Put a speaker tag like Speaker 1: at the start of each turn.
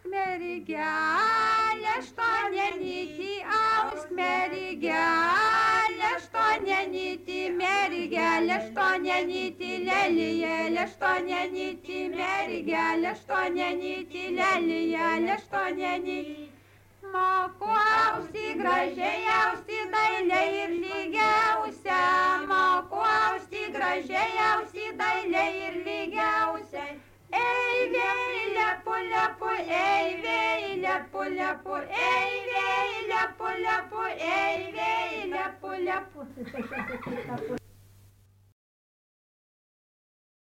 Speaker 1: ausk mergelė, aštuonianytį, ausk mergelė, aštuonianytį, mergelė, aštuonianytį, lelijėlė, aštuonianytį, mergelė, aštuonianytį, lelijėlė, aštuonianytį. Moku austi gražiai, austi dailiai ir lygiausia, moku austi gražiai, austi dailiai ir lygiausia. Ei vėjai lepu lepu, ei vėjai lepu lepu, ei vėjai lepu lepu, ei vėjai lepu lepu.